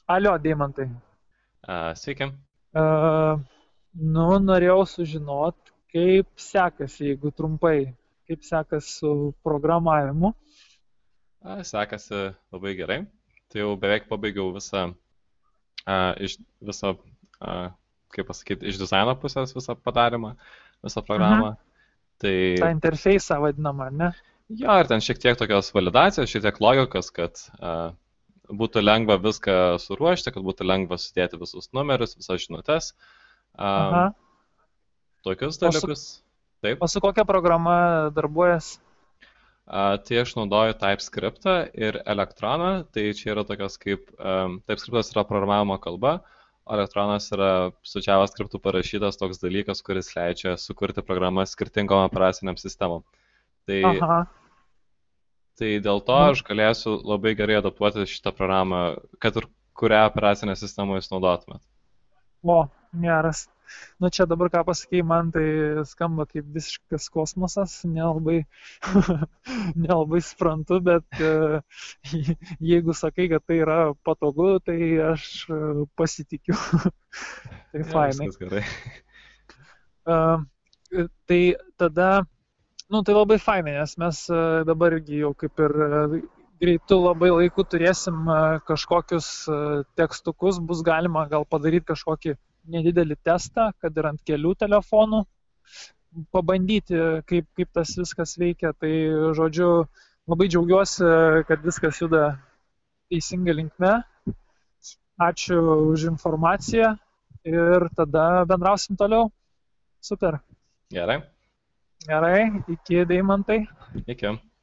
Alio, Deimantai. Sveiki. Uh, Norėjau sužinot, kaip sekasi, jeigu trumpai, kaip sekasi su programavimu. Sekasi labai gerai. Tai jau beveik pabaigiau visą, kaip pasakyti, iš dizaino pusės visą padarymą, visą Mhm. programą. Tai Ta interfeisą vadinamą, ar ne? jo, ir ten šiek tiek tokios validacijos, šiek tiek logikos, kad būtų lengva viską suruošti, kad būtų lengva sudėti visus numerius, visas žinutes, a, Aha. tokius O su, dalykus. Taip. o su kokia programa darbuojas? Tai aš naudoju TypeScriptą ir Elektroną, tai čia yra tokios kaip, TypeScriptas yra programavimo kalba, o Elektronas yra su JavaScriptu parašytas toks dalykas, kuris leidžia sukurti programas skirtingom operaciniam sistemom. Tai, Aha. tai dėl to Nu, aš galėsiu labai gerai adaptuoti šitą programą, kad ir kurią operacinę sistemą jūs naudotumėt. o, geras. Nu, čia dabar ką pasakėjai, man tai skamba kaip visiškas kosmosas, nelabai, nelabai suprantu, bet jeigu sakai, kad tai yra patogu, tai aš pasitikiu. Tai Ja, fainai. viskas gerai. Tai tada, nu, tai labai fainai, nes mes dabar irgi jau kaip ir greitų labai laikų turėsim kažkokius tekstukus, bus galima gal padaryti kažkokį nedidelį testą, kad ir ant kelių telefonų, pabandyti, kaip tas viskas veikia. Tai, žodžiu, labai džiaugiuosi, kad viskas juda teisinga linkme. Ačiū už informaciją ir tada bendrausim toliau. Super. Gerai. Gerai, iki Deimantai. Iki.